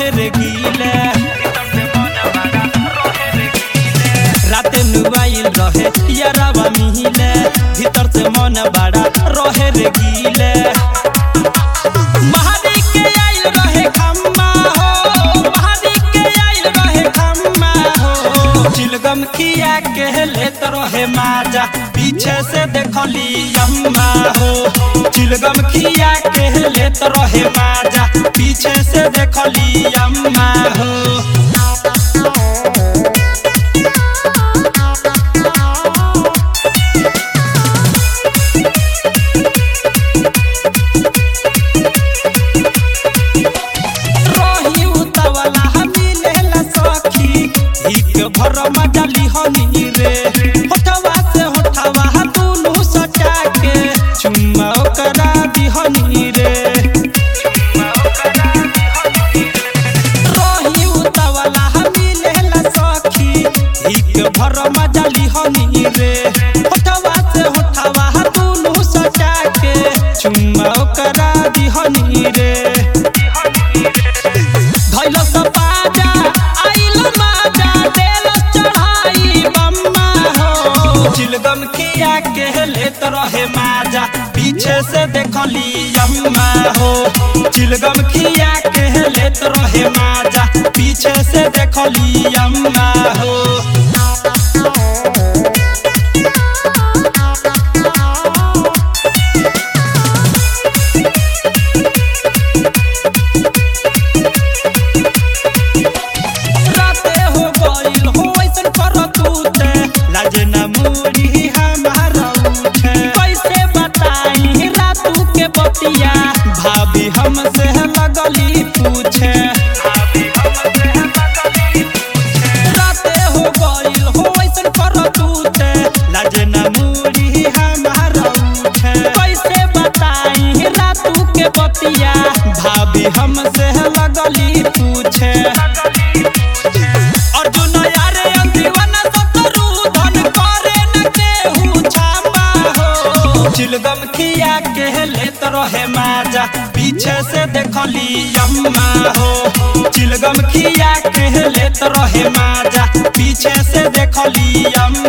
रहे रे गीले राते नुआइल रहे यारावा मिहिले भीतर से मन बड़ा रहे रे गीले महादी के आइल रहे खम्मा हो महादी के आइल रहे खम्मा हो चिलगम खिया के लेत रहे माजा पीछे से देखली अम्मा हो चिलगम खिया के लेत रहे माजा पीछे से देखली अम्मा हो भर मजली हनी रे होठवा से होठवा दुनु सटा के चुम्मा करा दिहनी रे रही उतावला हमी लेला सखी एक भर मजली हनी रे होठवा से होठवा दुनु सटा के चुम्मा करा दिहनी रे धैल सपाजा आइल माजा चिलगम खिया के लेत रहे माजा पीछे से देखली अम्मा हो चिलगम खिया के लेत रहे माजा पीछे से देखली अम्मा हो भाभी हमसे लगली पूछे राते हो गइल हो ऐसन करतूते लाजे ना मुरी हमारा उठे कैसे बताई रातू के बतिया भाभी हमसे लगली पूछे अर्जुन यारे दीवाना सतरू धन करे न केहू छापा हो चिलगम खिया के लेत रहे माजा पीछे से देखली अम्मा हो चिलगम खिया के लेत रहे माजा पीछे से देखली अम्मा।